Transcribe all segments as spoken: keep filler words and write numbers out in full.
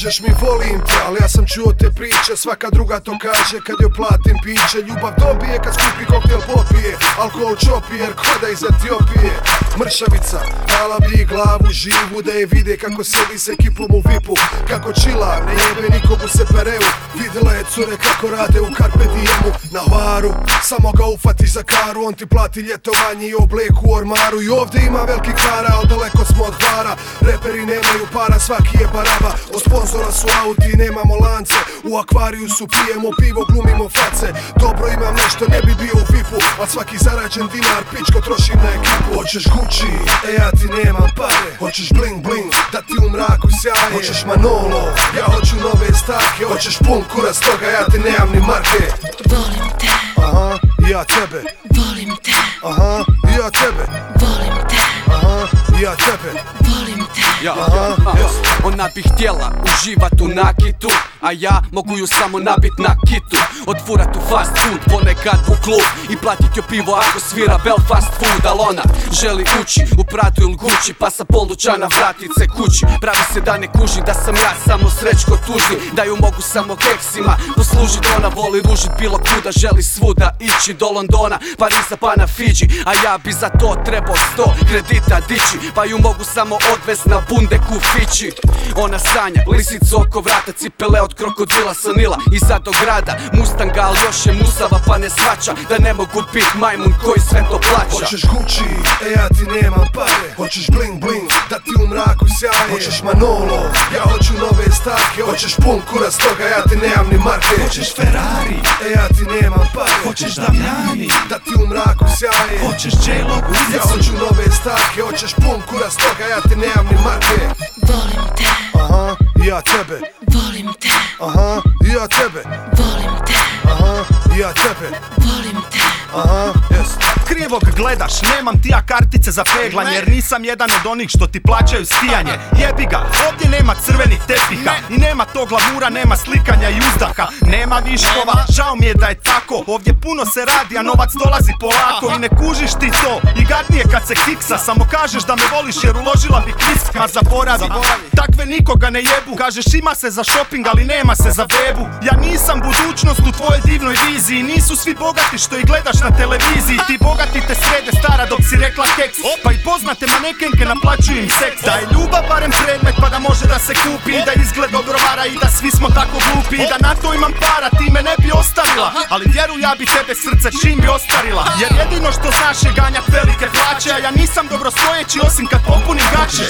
kažeš mi volim te, ali ja sam čuo te priče, svaka druga to kaže kad joj platim piće. Ljubav dobije kad skupi koktel popije, alkohol čopi jer koda iz Etiopije. Mršavica, dala bi glavu živu da je vide kako sedi s ekipom u vipu, kako čila, ne jebe nikomu se pereu. Videla je cure kako rade u Carpe Diemu na Hvaru, samo ga ufati za karu, on ti plati ljetovanje i obleku u ormaru. I ovdje ima veliki kara, ali daleko smo od Hvara. Reperi nemaju para, svaki je baraba. Od sponzora su auti, nemamo lance, u akvariju su pijemo pivo, glumimo face. Dobro imam nešto, ne bi bio u vipu, a svaki zarađen dinar pičko trošim na ekipu. Hoćeš Gucci, e ja ti nemam pare. Hoćeš bling bling, da ti u mraku sjaje. Hoćeš Manolo, ja hoću nove stake. Hoćeš pun kurac toga, ja ti nemam ni marke. Volim te, aha, ja tebe. volim te, Aha, ja tebe. volim te, Aha, ja tebe. volim te. Ja, ja, ona bi htjela uživat u nakitu, a ja mogu ju samo nabit na kitu. Otfurat u fast food, ponekad u klub i platit joj pivo ako svira Belfast food. Al ona želi ući u Pradu ili Gucci, pa sa pol dućana vratit se kući. Pravi se da ne kuži da sam ja samo srećko tužni, da ju mogu samo keksima poslužit. Ona voli ružit bilo kuda, želi svuda ići, do Londona, Pariza pa na Fidži. A ja bi za to trebao sto kredita dići, pa ju mogu samo odvest na bundeku fići. Ona sanja lisicu oko vrata, cipele od krokodila sa Nila iza do grada Mustanga, al još je musava pa ne svača da ne mogu bit majmun koji sve to plaća. Hoćeš Gucci, e ja ti nemam pare. Hoćeš bling bling, da ti u mraku sjaje. Hoćeš Manolo, ja hoću nove stake. Hoćeš pun kurac toga, ja ti nemam ni marke. Hoćeš Ferrari, e ja ti nemam pare. hoćeš Damjani, Da ti u mraku sjaje. hoćeš J-Lo Ja Guzicu. hoću nove stake. Hoćeš pun kurac toga, ja ti nemam ni marke. Volim te, Aha, ja tebe. volim te, Aha, ja tebe. volim te, Aha, ja tebe. volim te. Aha, jes. Krivog gledaš, nemam ti ja kartice za peglanje, jer nisam jedan od onih što ti plaćaju skijanje. Jebi ga, ovdje nema crvenih tepiha i nema tog glamura, nema slikanja i uzdaha. Nema viškova, žao mi je da je tako. Ovdje puno se radi, a novac dolazi polako. I ne kužiš ti to, i gadnije kad se kiksa. Samo kažeš da me voliš jer uložila bi kvisk. Ma zaboravi, takve nikoga ne jebu. Kažeš ima se za shopping, ali nema se za bebu. Ja nisam budućnost u tvojoj divnoj viziji. Nisu svi bogati što ih gledaš na televiziji. Ti bogati te srede stara dok si rekla keks. Pa i poznate manekenke naplaćuju im seks. Da je ljubav barem predmet pa da može da se kupi, i da izgled odgovara i da svi smo tako glupi, i da na to imam para ti me ne bi ostavila. Ali vjeruj ja bi tebe srce čim bi ostarila. Jer jedino što znaš je ganjat velike plaće, a ja nisam dobro stojeći osim kad popunim gaće.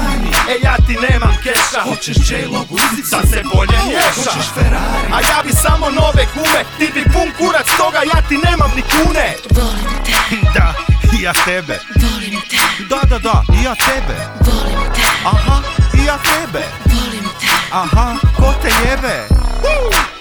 E ja ti nemam keša, Hoćeš J-Lo Guzicu, sad se bolje miješa. hoćeš Ferrari, A ja bi samo nove gume, ti bi pun kurac toga, ja ti nemam ni kune. Volim te, Da, i ja tebe. volim te, Da, da, da, i ja tebe. volim te, Aha, i ja tebe. volim te. Aha, ko te jebe?